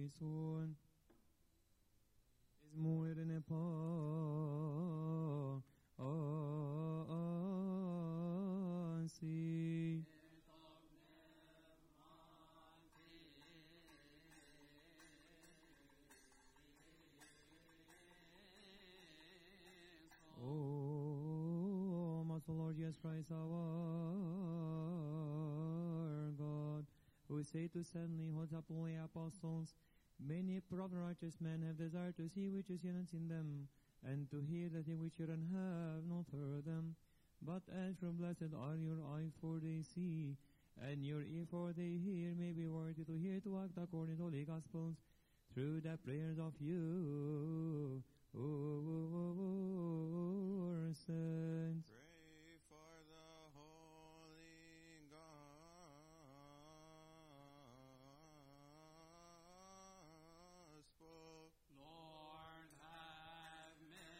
son is more than a see. Oh, my Lord Jesus Christ, our God, who say to suddenly hold up holy apostles, many proper righteous men have desired to see which is hidden in them, and to hear the thing which you have not heard them. But as from blessed are your eyes, for they see, and your ear, for they hear, may be worthy to hear, to act according to the Gospels, through the prayers of you, our saints. Pray for the Holy Gospel. Lord, have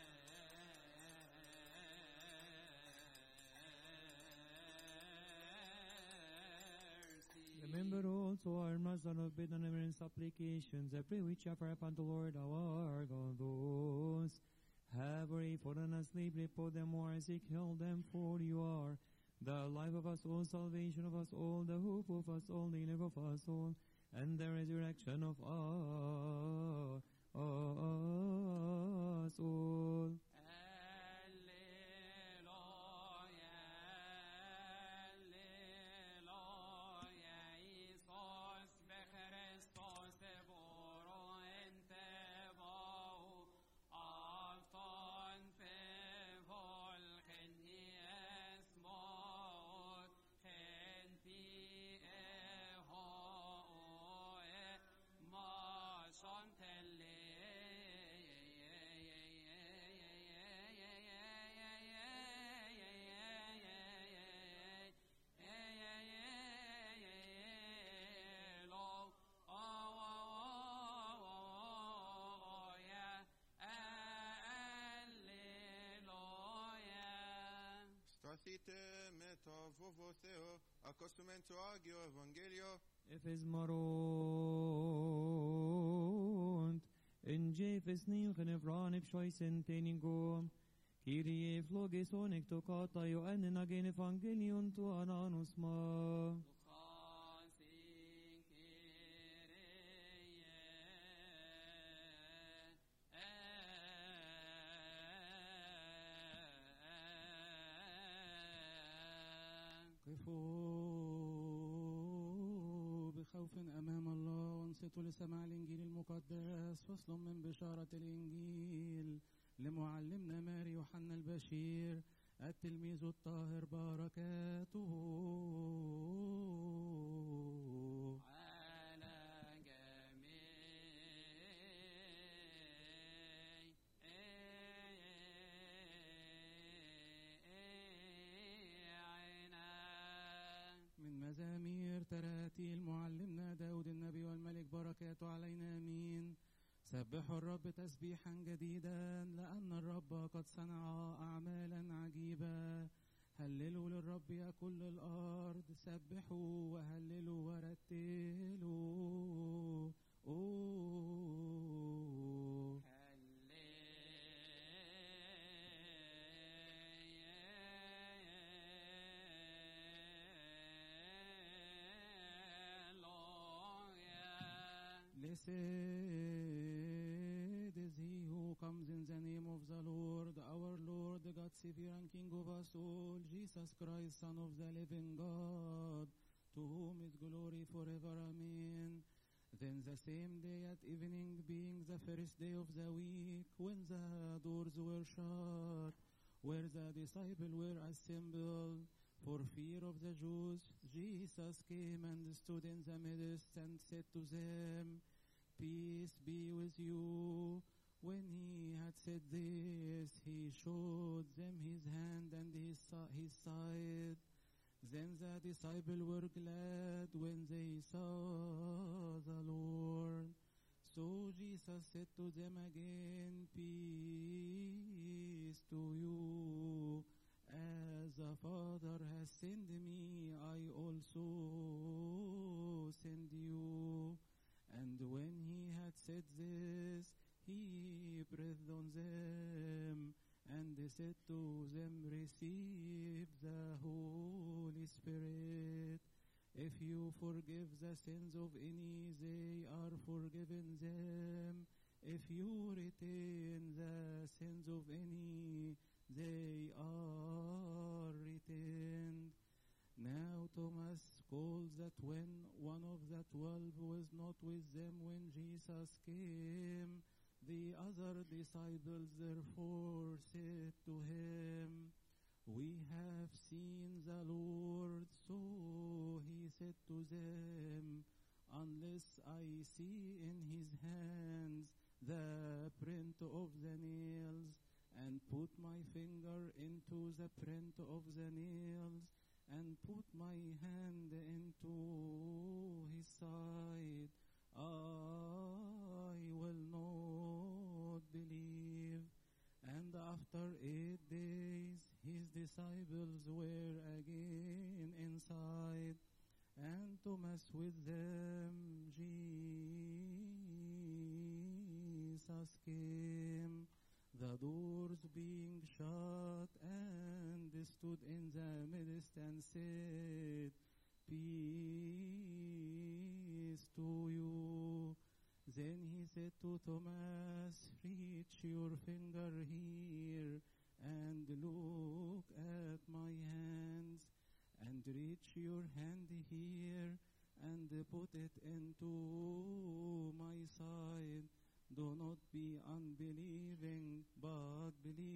mercy. Remember also our Master of faith and reverent supplications. I pray which offer upon the Lord our God. Those have already fallen asleep, repose them who are sick, heal them, for you are the life of us all, salvation of us all, the hope of us all, the life of us all, and the resurrection of us all. Σταθείτε με το φόβο Θεό, ακούσουμε το Άγιο Ευαγγέλιο. Efes maront, in Jefes nilchen evran epshoisen teningom, Kyrie flogeson ektokata jo ennen agen evangelion to ananus ma. قفوا بخوف أمام الله وانصتوا لسماع الإنجيل المقدس. فصل من بشارة الإنجيل لمعلمنا ماري يوحنا البشير التلميذ الطاهر بركاته مزامير تراتيل معلمنا داود النبي والملك بركاته علينا امين. سبحوا الرب تسبيحا جديدا لأن الرب قد صنع أعمالا عجيبة. هللوا للرب يا كل الأرض، سبحوا وهللوا ورتلوا. Blessed is he who comes in the name of the Lord, our Lord, God, Savior and King of us all, Jesus Christ, Son of the living God, to whom is glory forever. Amen. Then the same day at evening, being the first day of the week, when the doors were shut, where the disciples were assembled, for fear of the Jews, Jesus came and stood in the midst and said to them, Peace be with you. When he had said this, he showed them his hand and his side. Then the disciples were glad when they saw the Lord. So Jesus said to them again, Peace to you. As the Father has sent me, I also send you. And when he had heard this, he breathed on them, and said to them, receive the Holy Spirit. If you forgive the sins of any, they are forgiven them. If you retain the sins of any, they are retained. Now Thomas, called the twin, one of the 12, was not with them when Jesus came. The other disciples therefore said to him, we have seen the Lord. So he said to them, unless I see in his hands the print of the nails, and put my finger into the print of the nails, and put my hand into his side, I will not believe. And after 8 days, his disciples were again inside, and Thomas with them. Jesus came, the doors being shut, and stood in the midst and said, peace to you. Then he said to Thomas, reach your finger here, and look at my hands, and reach your hand here, and put it into my side. Do not be unbelieving, but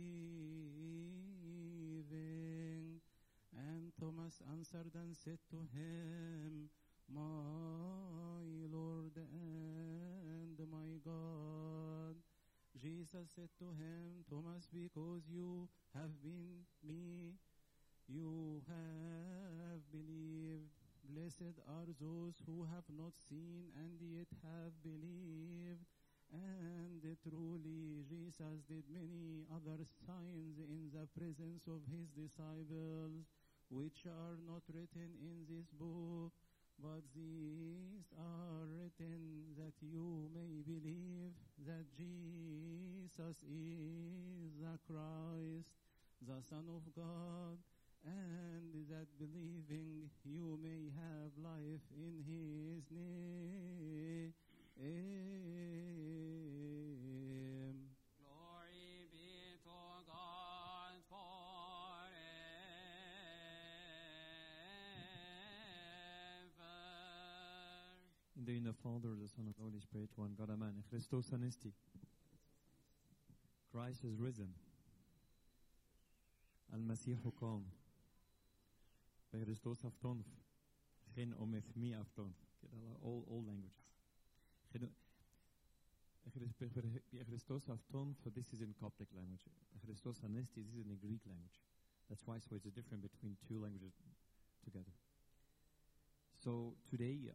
believing. And Thomas answered and said to him, my Lord and my God. Jesus said to him, Thomas, because you have been me, you have believed. Blessed are those who have not seen and yet have believed. And truly Jesus did many other signs in the presence of his disciples, which are not written in this book, but these are written that you may believe that Jesus is the Christ, the Son of God, and that believing you may have life in his name. Glory be to God forever. In the name of the Father, the Son, and the Holy Spirit, one God, Amen. Christos Anesti. Christ is risen. Al-Masihu قام. Christos avtonf. Geen omethmi avtonf. All languages. Christos avtonf, so this is in Coptic language. Christos Anesti, this is in the Greek language. That's why, so it's a difference between two languages together. So today,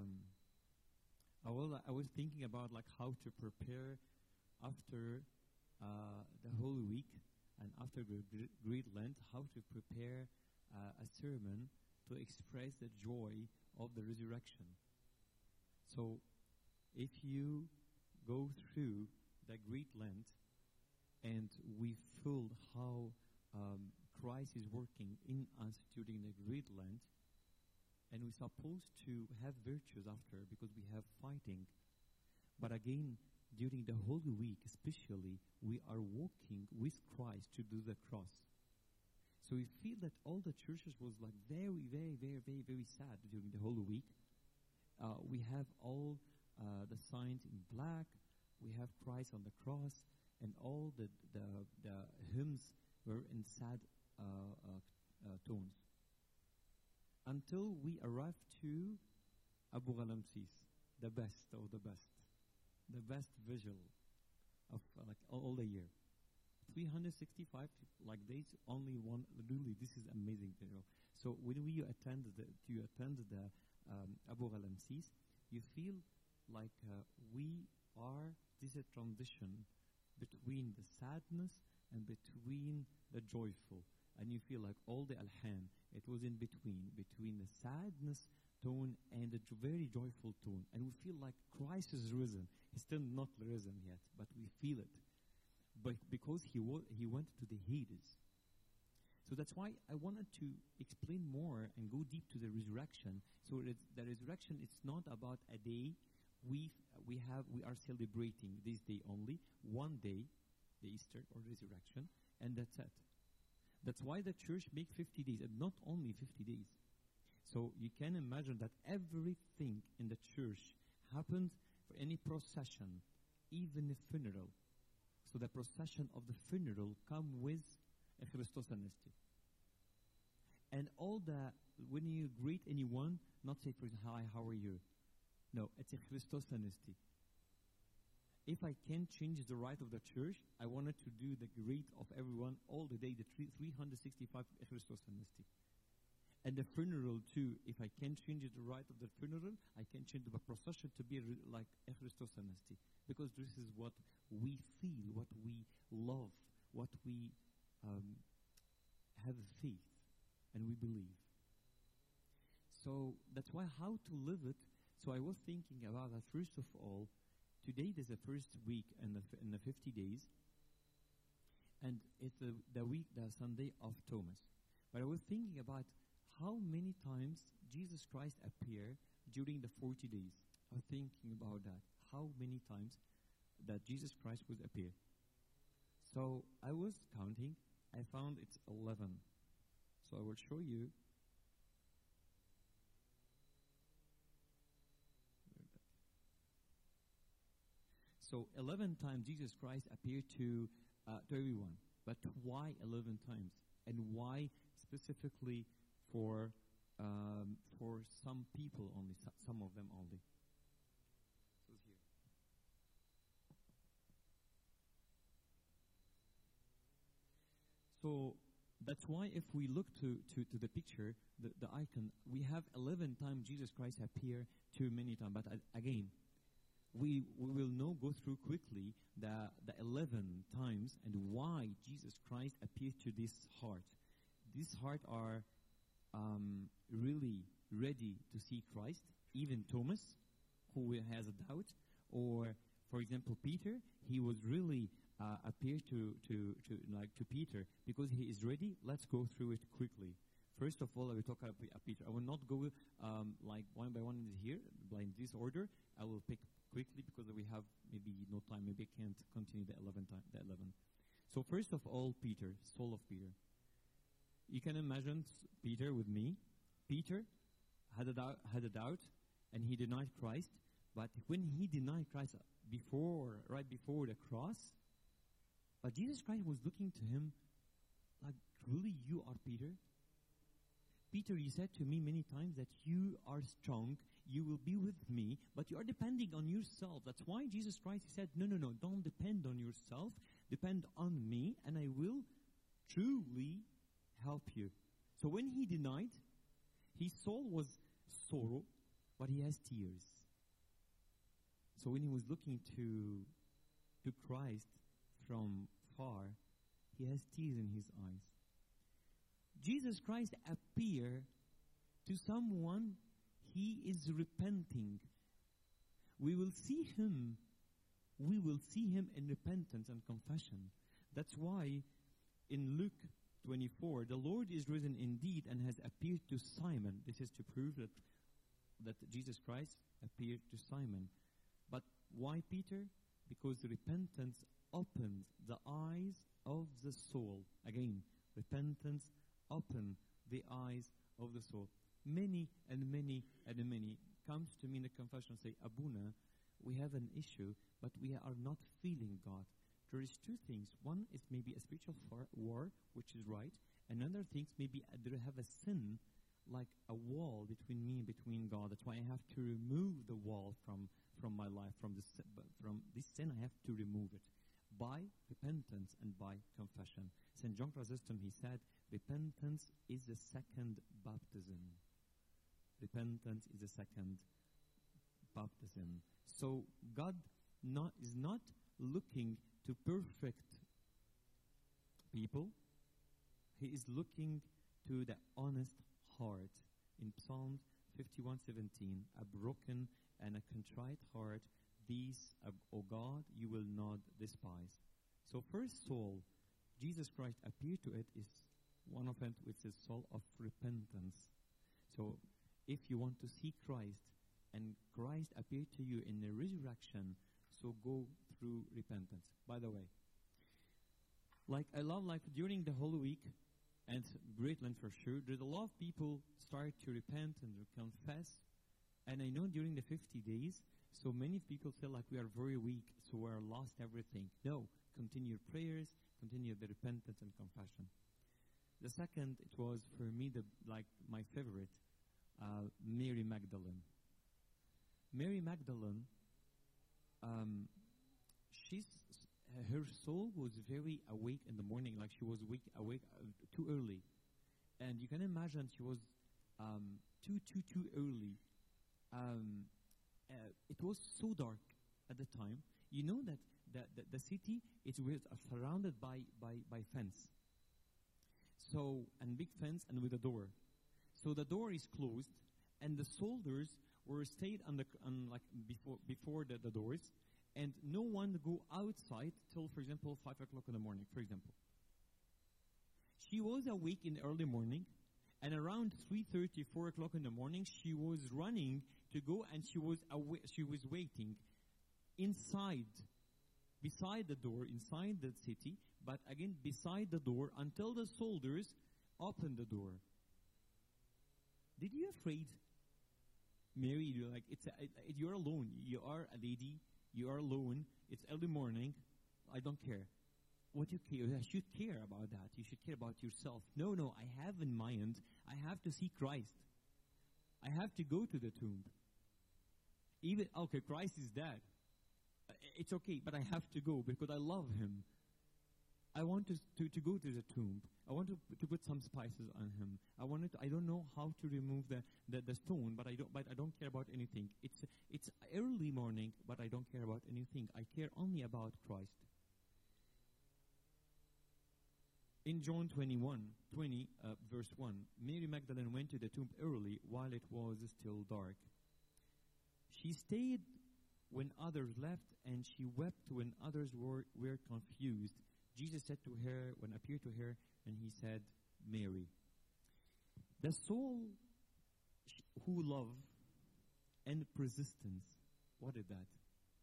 I was thinking about like how to prepare after the Holy Week and after the Great Lent, how to prepare a sermon to express the joy of the resurrection. So if you go through the Great Lent and we feel how Christ is working in us during the Great Lent, and we're supposed to have virtues after because we have fighting. But again, during the Holy Week especially, we are walking with Christ to do the cross. So we feel that all the churches was like very, very, very, very, very sad during the Holy Week. We have all the signs in black. We have Christ on the cross, and all the hymns were in sad tones. Until we arrived to Abu Ghalamsis, the best of the best visual of like all the year. 365 like days, only one. Really, this is amazing, you know. So when you attend the Abu Ghalamsis, you feel like we are. This is a transition between the sadness and between the joyful. And you feel like all the alhan, it was in between the sadness tone and a very joyful tone. And we feel like Christ is risen. He's still not risen yet, but we feel it. But because he went to the Hades. So that's why I wanted to explain more and go deep to the resurrection. So the resurrection, it's not about a day. We are celebrating this day only, one day, the Easter or resurrection, and that's it. That's why the church make 50 days, and not only 50 days. So you can imagine that everything in the church happens for any procession, even a funeral. So the procession of the funeral come with a Christos Anesti. And when you greet anyone, not say, for example, hi, how are you? No, it's a Christos Anesti. If I can change the rite of the church, I wanted to do the greet of everyone all the day, the 365 Christos Anesti. And the funeral too, if I can change the rite of the funeral, I can change the procession to be like a Christos Anesti. Because this is what we feel, what we love, what we have faith, and we believe. So that's why how to live it. So I was thinking about that. First of all, today is the first week in the 50 days, and it's the Sunday of Thomas. But I was thinking about how many times Jesus Christ appeared during the 40 days. I was thinking about that. How many times that Jesus Christ would appear. So I was counting. I found it's 11. So I will show you. So 11 times Jesus Christ appeared to everyone. But why 11 times? And why specifically for some people only, some of them only? So here. So that's why if we look to the picture, the icon, we have 11 times Jesus Christ appear to many times. But again, we will now go through quickly the 11 times and why Jesus Christ appeared to this heart. These heart are really ready to see Christ. Even Thomas, who has a doubt, or for example Peter, he was really appear to Peter because he is ready. Let's go through it quickly. First of all, I will talk about Peter. I will not go like one by one in here, in this order. I will pick quickly because we have maybe no time. Maybe I can't continue the 11. So first of all, Peter, soul of Peter. You can imagine Peter with me. Peter had a doubt, and he denied Christ. But when he denied Christ right before the cross, but Jesus Christ was looking to him like, really, you are Peter? Peter, you said to me many times that you are strong, you will be with me, but you are depending on yourself. That's why Jesus Christ said, no, don't depend on yourself, depend on me, and I will truly help you. So when he denied, his soul was sorrow, but he has tears. So when he was looking to Christ from far, he has tears in his eyes. Jesus Christ appeared to someone, he is repenting. We will see him in repentance and confession. That's why in Luke 24, the Lord is risen indeed and has appeared to Simon. This is to prove that Jesus Christ appeared to Simon. But why Peter? Because repentance opens the eyes of the soul. Again, repentance opens the eyes of the soul. Many comes to me in the confession and say, Abuna, we have an issue, but we are not feeling God. There is two things. One is maybe a spiritual war, which is right. Another thing is maybe they have a sin, like a wall between me and between God. That's why I have to remove the wall from my life, from this sin. I have to remove it by repentance and by confession. St. John Chrysostom, he said, repentance is the second baptism. Repentance is the second baptism. So God is not looking to perfect people. He is looking to the honest heart. In Psalm 51:17, a broken and a contrite heart, these, O God, you will not despise. So first soul, Jesus Christ appeared to it is one of it, which is soul of repentance. So if you want to see Christ, and Christ appeared to you in the resurrection, so go through repentance. By the way, I love during the Holy Week, and Greatland for sure, there's a lot of people start to repent and to confess. And I know during the 50 days, so many people feel like we are very weak, so we are lost everything. No, continue your prayers, continue the repentance and confession. The second, it was for me my favorite, Mary Magdalene. Mary Magdalene, her soul was very awake in the morning, like she was awake too early. And you can imagine she was too early. It was so dark at the time. You know that the city was surrounded by fence. So, and big fence and with a door. So the door is closed, and the soldiers were stayed before the doors, and no one go outside till, for example, 5 o'clock in the morning, for example. She was awake in the early morning, and around 3:30, 4 o'clock in the morning, she was running to go, and she was waiting beside the door, inside the city, but again beside the door until the soldiers opened the door. Did you afraid? Mary, you're alone. You are a lady. You are alone. It's early morning. I don't care. What you care? You should care about that. You should care about yourself. No, I have in mind, I have to see Christ. I have to go to the tomb. Christ is dead. It's okay, but I have to go because I love him. I want to go to the tomb. I want to put some spices on him. I don't know how to remove the stone, but I don't care about anything. It's early morning, but I don't care about anything. I care only about Christ. In John 20, verse 1, Mary Magdalene went to the tomb early while it was still dark. She stayed when others left, and she wept when others were confused. Jesus said to her, appeared to her, and he said, Mary. The soul who love and persistence, what is that?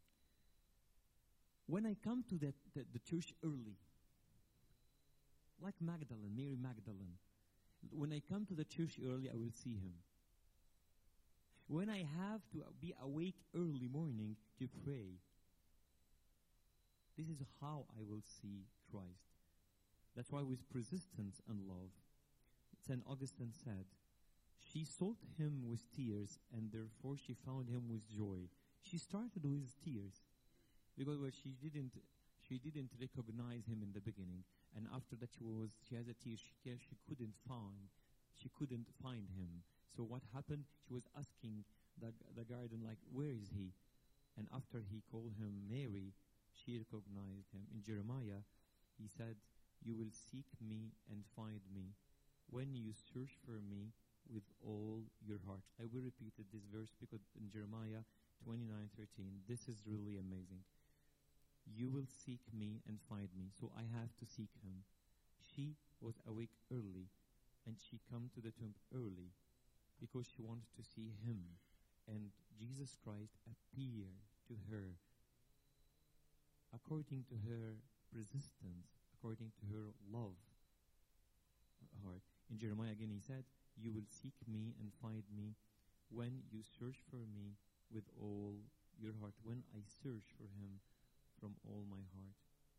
When I come to the church early, like Magdalene, Mary Magdalene, when I come to the church early, I will see him. When I have to be awake early morning to pray, this is how I will see Christ. That's why with persistence and love, St. Augustine said, she sought him with tears, and therefore she found him with joy. She started with tears, because she didn't recognize him in the beginning, and after that she has a tear. She couldn't find him. So what happened? She was asking the garden, where is he? And after he called him Mary, she recognized him. In Jeremiah, he said, you will seek me and find me when you search for me with all your heart. I will repeat this verse because in Jeremiah 29:13, this is really amazing. You will seek me and find me. So I have to seek him. She was awake early, and she come to the tomb early because she wanted to see him. And Jesus Christ appeared to her according to her persistence, according to her love heart. In Jeremiah again he said, you will seek me and find me when you search for me with all your heart, when I search for him from all my heart.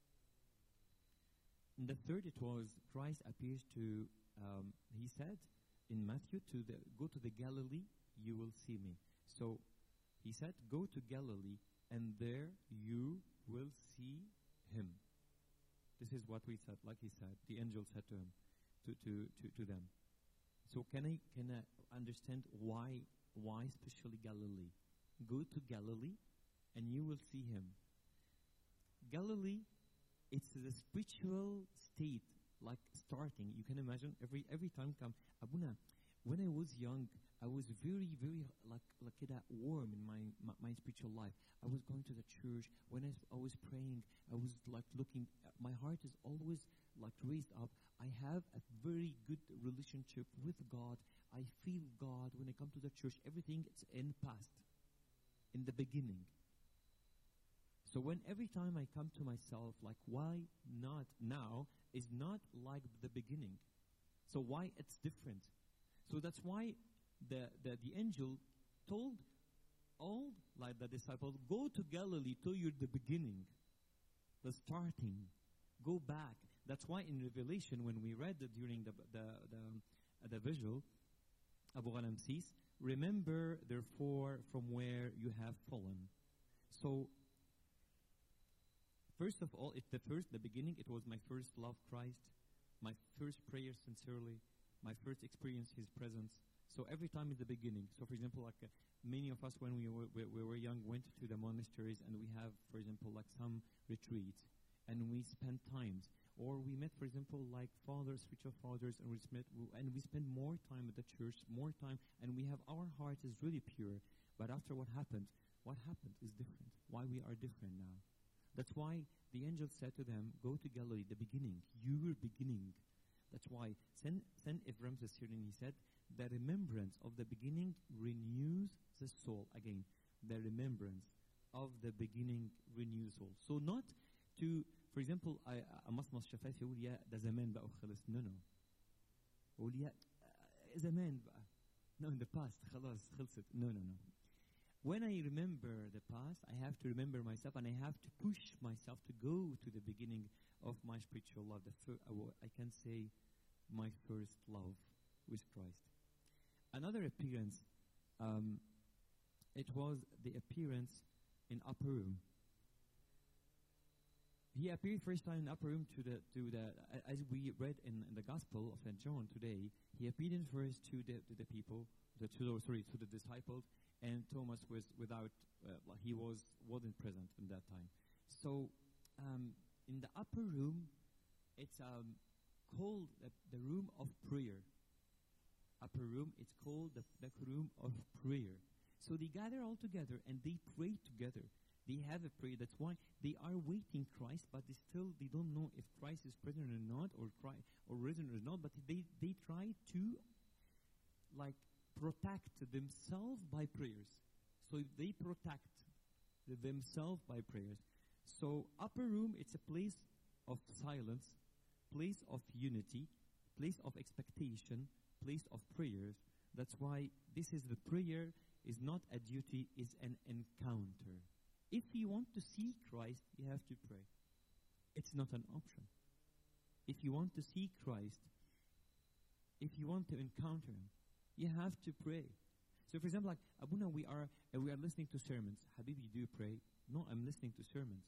And the third, it was Christ appears to, he said in Matthew, go to the Galilee, you will see me. So he said, go to Galilee, and there you will see him. This is what we said, like he said, the angel said to him, to them. So can I understand why especially Galilee? Go to Galilee, and you will see him. Galilee, it's the spiritual state, like starting. You can imagine every time come. Abuna, when I was young, I was very, very like that warm in my spiritual life. I was going to the church. When I was praying, I was like looking. My heart is always like raised up. I have a very good relationship with God. I feel God when I come to the church. Everything is in past, in the beginning. So when every time I come to myself, like, why not now is not like the beginning. So why it's different? So that's why the angel told all like the disciples, go to Galilee to the beginning, the starting, go back. That's why in Revelation, when we read it during the visual, Abu Ghalam says, remember therefore from where you have fallen. So first of all, the beginning, it was my first love Christ, my first prayer sincerely, my first experience His presence. So every time is the beginning. So for example, like many of us when we were young went to the monasteries and we have, for example, like some retreats and we spent times. Or we met, for example, like fathers, spiritual fathers, and we spend more time at the church, more time, and we have our heart is really pure. But after what happened is different. Why we are different now. That's why the angel said to them, go to Galilee, the beginning, your beginning. That's why Saint Ephraim the Syrian, he said, the remembrance of the beginning renews the soul. Again, the remembrance of the beginning renews the soul. So not to, for example, مصمص شفايفي يقول يا ده زمان بقى وخلص. No. يقول يا زمان بقى. No, in the past, خلاص خلصت. No. When I remember the past, I have to remember myself and I have to push myself to go to the beginning of my spiritual love. I can say my first love with Christ. Another appearance, it was the appearance in upper room. He appeared first time in the upper room to the as we read in the Gospel of St. John today. He appeared in first to the people, to the disciples, and Thomas was without. He wasn't present in that time. So in the upper room, it's called the room of prayer. Upper room, it's called the room of prayer. So they gather all together and they pray together. They have a prayer. That's why they are waiting Christ, but they don't know if Christ is present or not, or risen or not. But they try to like protect themselves by prayers. So they protect themselves by prayers. So upper room, it's a place of silence, place of unity, place of expectation, place of prayers. That's why this is the prayer is not a duty, is an encounter. If you want to see Christ, you have to pray. It's not an option. If you want to see Christ, if you want to encounter Him, you have to pray. So for example, like Abuna, we are listening to sermons. Habibi, do you pray? No, I'm listening to sermons.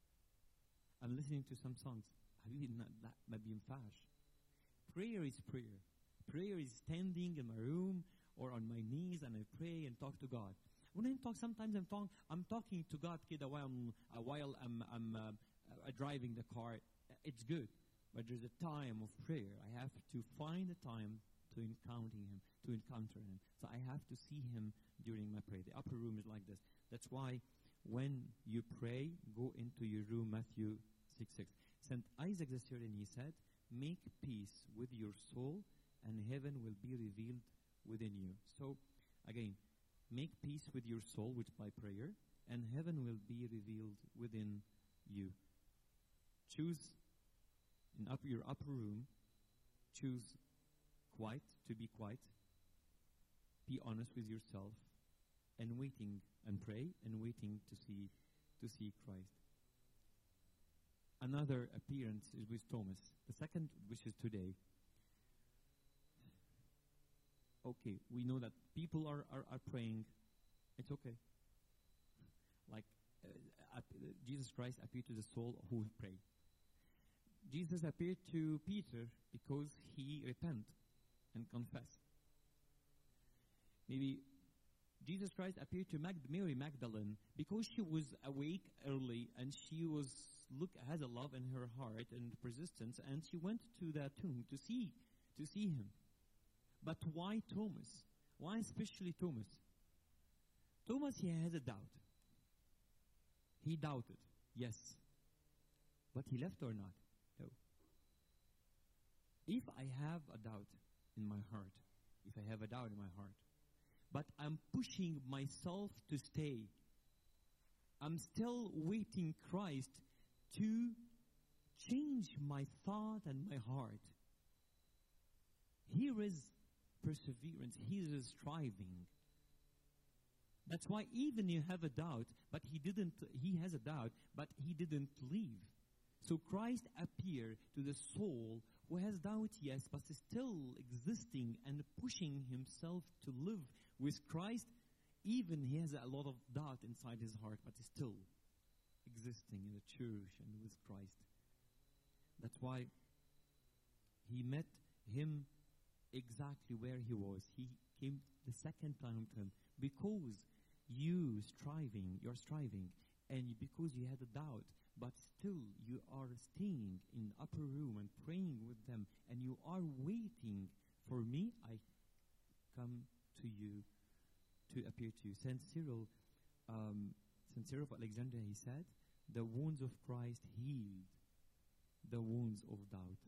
I'm listening to some songs. Habibi, that ma biyinfax. Prayer is prayer. Prayer is standing in my room or on my knees and I pray and talk to God. When I talk, sometimes I'm talking to God kida while I'm driving the car. It's good, but there's a time of prayer. I have to find a time to encounter Him. So I have to see Him during my prayer. The upper room is like this. That's why when you pray, go into your room. Matthew 6:6. Saint Isaac the Syrian, he said, "Make peace with your soul, and heaven will be revealed within you." So again, make peace with your soul, which by prayer, and heaven will be revealed within you. Choose in your upper room, choose to be quiet, be honest with yourself, and waiting and pray and waiting to see Christ. Another appearance is with Thomas. The second, which is today. Okay, we know that people are praying. It's okay. Like Jesus Christ appeared to the soul who pray. Jesus appeared to Peter because he repent and confess. Maybe Jesus Christ appeared to Mary Magdalene because she was awake early and she has a love in her heart and persistence, and she went to the tomb to see him. But why Thomas? Why especially Thomas? Thomas, he has a doubt. He doubted, yes. But he left or not? No. If I have a doubt in my heart, but I'm pushing myself to stay, I'm still waiting Christ to change my thought and my heart. Here is perseverance. Here is striving. That's why even you have a doubt, but he has a doubt, but he didn't leave. So Christ appeared to the soul who has doubt, yes, but is still existing and pushing himself to live with Christ. Even he has a lot of doubt inside his heart, but is still existing in the church and with Christ. That's why he met him exactly where he was. He came the second time to him because you're striving, and because you had a doubt, but still you are staying in the upper room and praying with them, and you are waiting for me, I come to you to appear to you. Saint Cyril of Alexandria, he said, the wounds of Christ healed the wounds of doubt.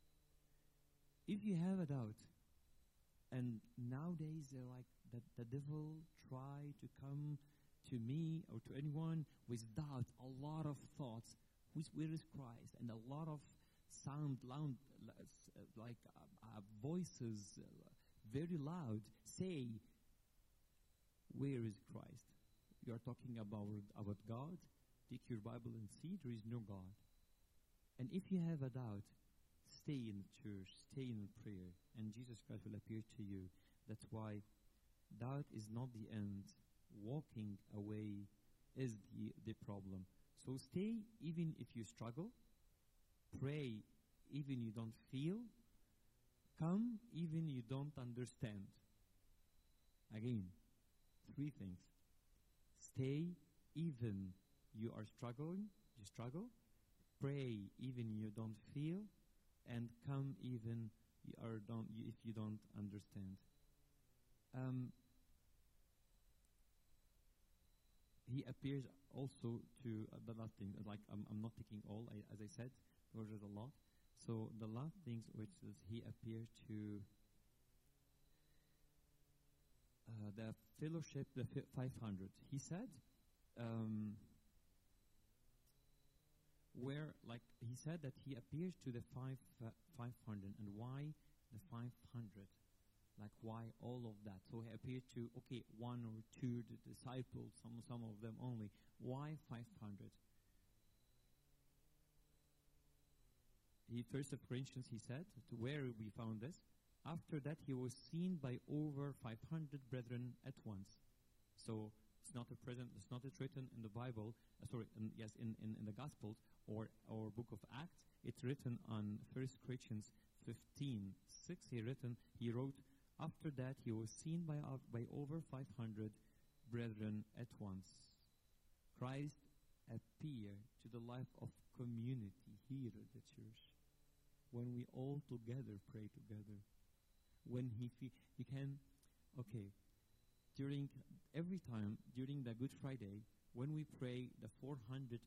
If you have a doubt, and nowadays they're like the devil try to come to me or to anyone with doubt, a lot of thoughts, where is Christ? And a lot of sound, loud, like voices, very loud, say, where is Christ? You are talking about God? Take your Bible and see, there is no God. And if you have a doubt, stay in the church, stay in prayer, and Jesus Christ will appear to you. That's why doubt is not the end. Walking away is the problem. So stay even if you struggle. Pray even you don't feel. Come even you don't understand. Again, 3 things. Stay even you are struggling, you struggle. Pray even you don't feel. And come even if you don't understand. He appears also to the last thing. Like I'm not taking all, as I said, because there's a lot. So the last things, which is he appeared to the fellowship, the 500. He said, he said that he appears to the 500, and why the 500? Like why all of that? So he appeared to, one or two the disciples, some of them only. Why 500? First of Corinthians, he said, to where we found this. After that, he was seen by over 500 brethren at once. So it's not written in the Bible. In the Gospels or Book of Acts. It's written on 1 Corinthians 15:6. He wrote. After that, he was seen by over 500 brethren at once. Christ appeared to the life of community here at the church. When we all together pray together. When he can, during the Good Friday, when we pray the 412,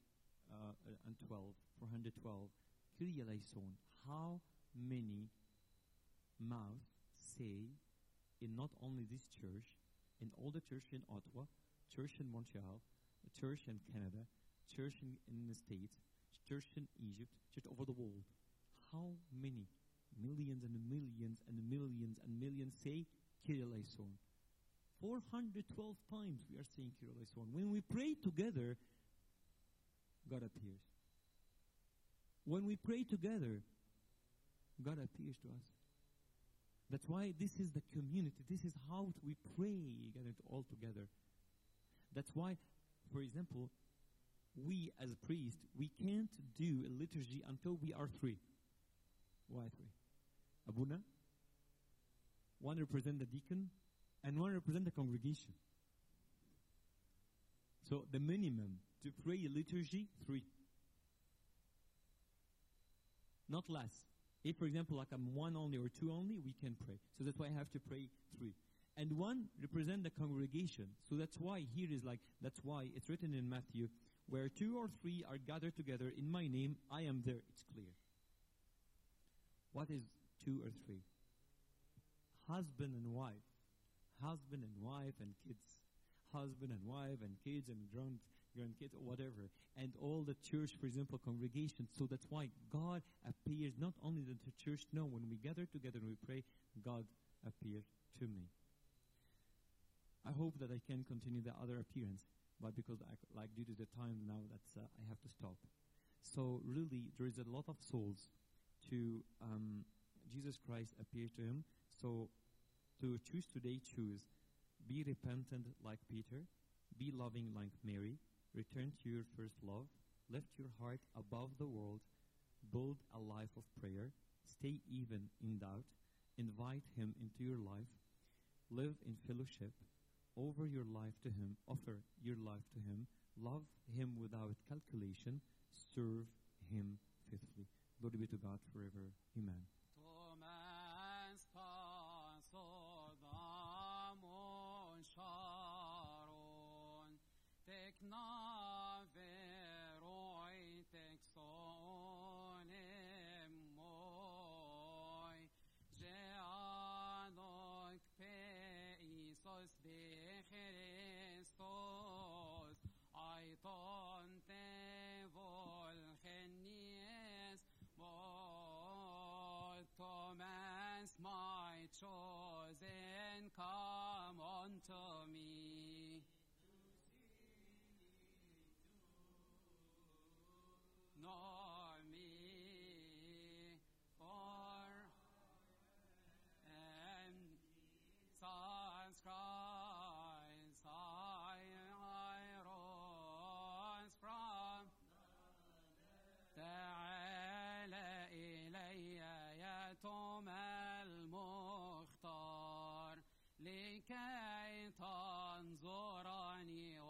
Kyrie eleison, how many mouths say in not only this church, in all the church in Ottawa, church in Montreal, church in Canada, church in the States, church in Egypt, church over the world. How many millions and millions and millions and millions say Kyrie eleison? 412 times we are saying Kyrie eleison. When we pray together, God appears. When we pray together, God appears to us. That's why this is the community. This is how we pray all together. That's why, for example, we as a priest, we can't do a liturgy until we are 3. Why 3? Abuna, one represent the deacon, and one represent the congregation. So the minimum to pray a liturgy, 3. Not less. If, for example, like I'm 1 only or 2 only, we can pray. So that's why I have to pray 3. and one represent the congregation. So that's why that's why it's written in Matthew, where 2 or 3 are gathered together in my name, I am there. It's clear. What is 2 or 3? Husband and wife. Husband and wife and kids. Husband and wife and kids and grandkids or whatever. And all the church, for example, congregations. So that's why God appears not only to the church. No, when we gather together and we pray, God appears to me. I hope that I can continue the other appearance, but because due to the time now, I have to stop. So really, there is a lot of souls to Jesus Christ appear to him. So to choose today, choose. Be repentant like Peter. Be loving like Mary. Return to your first love. Lift your heart above the world. Build a life of prayer. Stay even in doubt. Invite him into your life. Live in fellowship. Offer your life to him. Love him without calculation. Serve him faithfully. Glory be to God forever. Amen. Thomas pasodamon sharon tekna veroi teksonem moi jeanok peisos de Christos aiton te volgenies Thomas, my chosen, come unto me. Nor me, for and sans Christ I rose from تعالى إلي يا توما المختار لكي تنظرني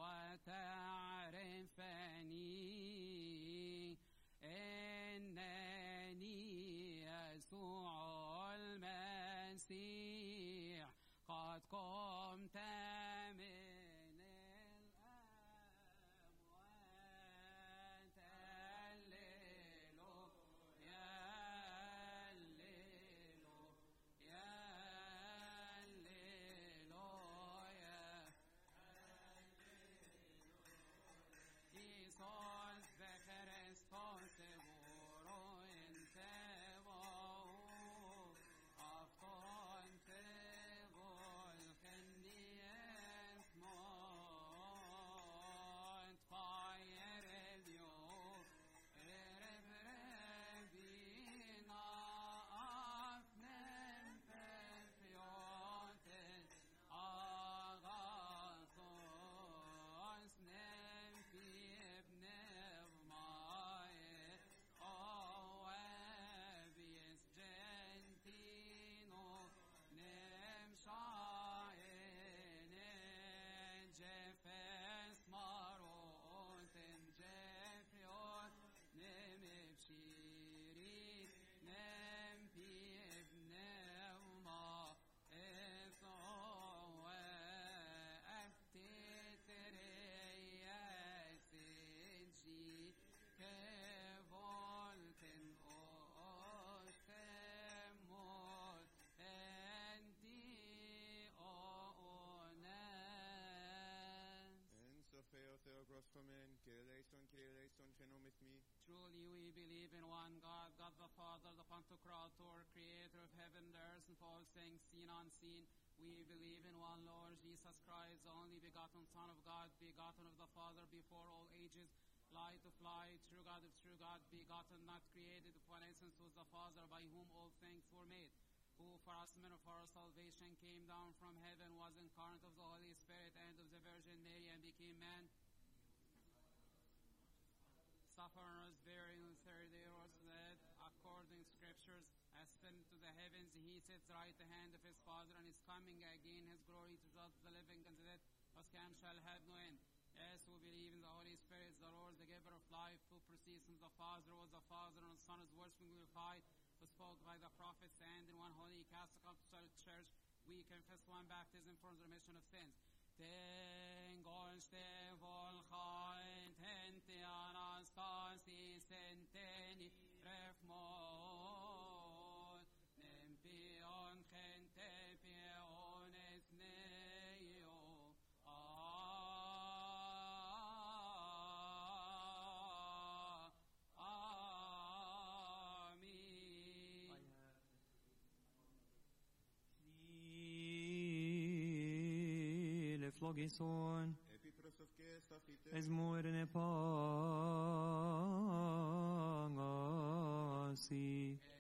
وتعرفني إنني يسوع المسيح قد قمت من الأموات Truly we believe in one God, God the Father, the Pantocrator, creator of heaven and earth and all things seen and unseen. We believe in one Lord Jesus Christ, the only begotten Son of God, begotten of the Father before all ages, light of light, true God of true God, begotten, not created, of one essence was the Father, by whom all things were made, who for us men of our salvation came down from heaven, was incarnate of the Holy Spirit and of the Virgin Mary, and became man, suffered and was buried, and the third day rose from the dead, according to Scriptures, ascended to the heavens, he sits right at the hand of his Father, and is coming again, his glory to judge the living and the dead, was come shall have no end. Yes, who believe in the Holy Spirit, the Lord, the giver of life, who proceeds from the Father, was the Father, and the Son is worshipped and glorified, who spoke by the prophets, and in one holy Catholic Church, We confess one baptism for the remission of sins. Ten golste volchain, tenti anastansi senteni refmon, nempion gente piones neo. Flogison, Epitros of Kestafite, es mueren pangasi.